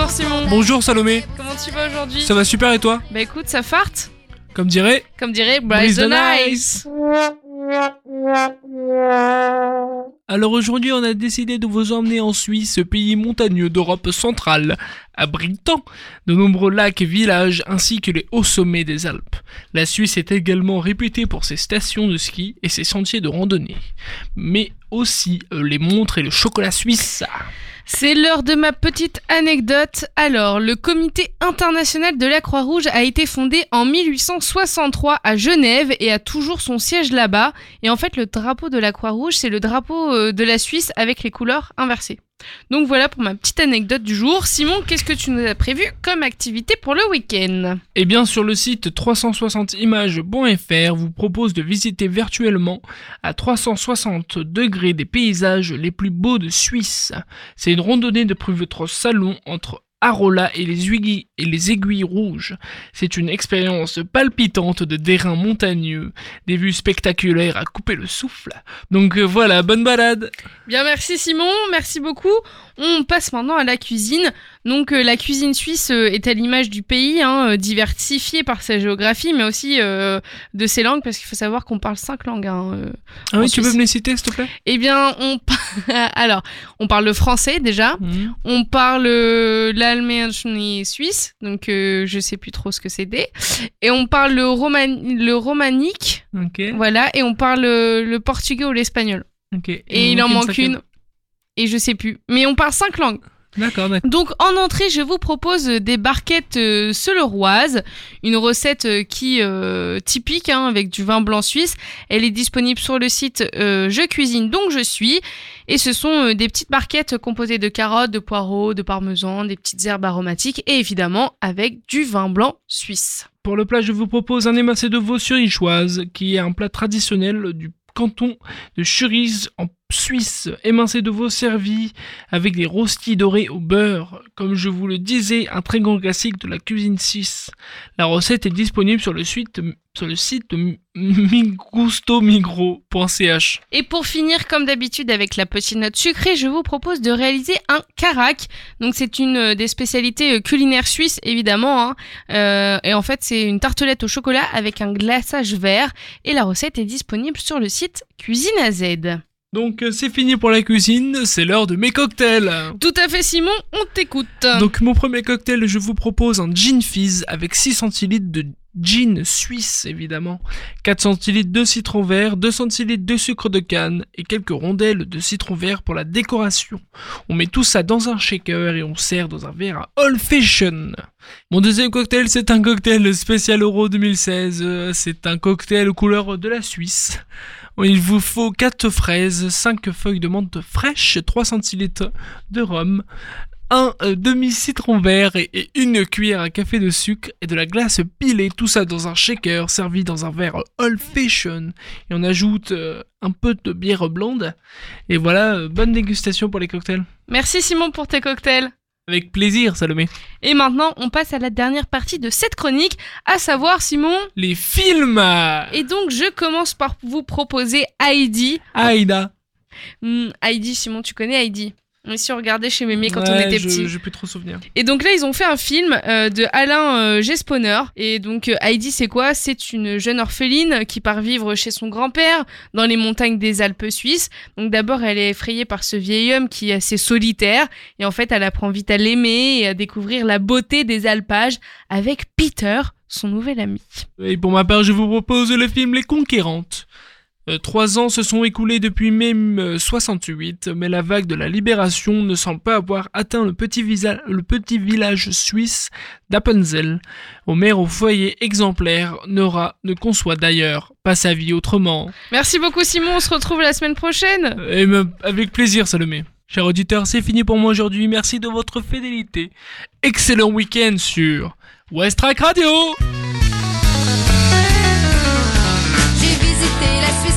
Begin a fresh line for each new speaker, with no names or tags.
Bonjour Simon.
Bonjour Salomé.
Comment tu vas aujourd'hui?
Ça va super et toi?
Bah écoute, ça farte.
Comme dirait
Bryce the Nice.
Alors aujourd'hui on a décidé de vous emmener en Suisse, pays montagneux d'Europe centrale, abritant de nombreux lacs et villages ainsi que les hauts sommets des Alpes. La Suisse est également réputée pour ses stations de ski et ses sentiers de randonnée, mais aussi les montres et le chocolat suisse.
C'est l'heure de ma petite anecdote. Alors, le comité international de la Croix-Rouge a été fondé en 1863 à Genève et a toujours son siège là-bas. Et en fait, le drapeau de la Croix-Rouge, c'est le drapeau de la Suisse avec les couleurs inversées. Donc voilà pour ma petite anecdote du jour. Simon, qu'est-ce que tu nous as prévu comme activité pour le week-end?
Eh bien, sur le site 360images.fr vous propose de visiter virtuellement à 360 degrés des paysages les plus beaux de Suisse. C'est une randonnée depuis votre salon entre Arolla et les aiguilles rouges. C'est une expérience palpitante de terrain montagneux, des vues spectaculaires à couper le souffle. Donc voilà, bonne balade.
Bien, merci Simon, merci beaucoup. On passe maintenant à la cuisine. Donc la cuisine suisse est à l'image du pays, diversifiée par sa géographie, mais aussi de ses langues, parce qu'il faut savoir qu'on parle 5 langues.
Ah oui,
Suisse.
tu peux me les citer, s'il te plaît?
Eh bien, on parle le français déjà, on parle l'allemand suisse, donc je sais plus trop ce que c'était, et on parle le romanique,
Okay.
voilà, et on parle le portugais ou l'espagnol.
Okay.
Et il en manque une, et je sais plus. Mais on parle 5 langues.
D'accord.
Donc en entrée, je vous propose des barquettes seleroises, une recette qui typique avec du vin blanc suisse. Elle est disponible sur le site Je cuisine donc je suis, et ce sont des petites barquettes composées de carottes, de poireaux, de parmesan, des petites herbes aromatiques et évidemment avec du vin blanc suisse.
Pour le plat, je vous propose un émincé de veau surichoise, qui est un plat traditionnel du canton de Zurich en Suisse. Émincé de veau servi avec des rostis dorés au beurre. Comme je vous le disais, un très grand classique de la cuisine suisse. La recette est disponible sur le site migustomigro.ch.
Et pour finir, comme d'habitude avec la petite note sucrée, je vous propose de réaliser un carac. Donc c'est une des spécialités culinaires suisses évidemment. Et en fait c'est une tartelette au chocolat avec un glaçage vert. Et la recette est disponible sur le site Cuisine à Z.
Donc c'est fini pour la cuisine, c'est l'heure de mes cocktails.
Tout à fait Simon, on t'écoute.
Donc mon premier cocktail, je vous propose un gin fizz avec 6 centilitres de gin suisse évidemment, 4 centilitres de citron vert, 2 centilitres de sucre de canne et quelques rondelles de citron vert pour la décoration. On met tout ça dans un shaker et on sert dans un verre à Old Fashion. Mon deuxième cocktail, c'est un cocktail spécial Euro 2016, c'est un cocktail couleur de la Suisse. Il vous faut 4 fraises, 5 feuilles de menthe fraîche, 3 centilitres de rhum, un demi-citron vert et une cuillère à café de sucre et de la glace pilée, tout ça dans un shaker servi dans un verre Old Fashion. Et on ajoute un peu de bière blonde. Et voilà, bonne dégustation pour les cocktails.
Merci Simon pour tes cocktails.
Avec plaisir, Salomé.
Et maintenant, on passe à la dernière partie de cette chronique, à savoir, Simon...
les films.
Et donc, je commence par vous proposer Heidi.
Aïda.
Heidi, Simon, tu connais Heidi? Si on regardait chez Mémé quand on était petit.
J'ai plus trop souvenir.
Et donc là, ils ont fait un film de Alain Gesponner. Et donc Heidi, c'est quoi? C'est une jeune orpheline qui part vivre chez son grand-père dans les montagnes des Alpes suisses. Donc d'abord, elle est effrayée par ce vieil homme qui est assez solitaire. Et en fait, elle apprend vite à l'aimer et à découvrir la beauté des alpages avec Peter, son nouvel ami.
Et pour ma part, je vous propose le film Les Conquérantes. 3 ans se sont écoulés depuis mai 68, mais la vague de la libération ne semble pas avoir atteint le petit village suisse d'Appenzell. Mère au foyer exemplaire, Nora ne conçoit d'ailleurs pas sa vie autrement.
Merci beaucoup Simon, on se retrouve la semaine prochaine.
Avec plaisir Salomé. Chers auditeurs, c'est fini pour moi aujourd'hui, merci de votre fidélité. Excellent week-end sur Westrack Radio.
J'ai visité la Suisse.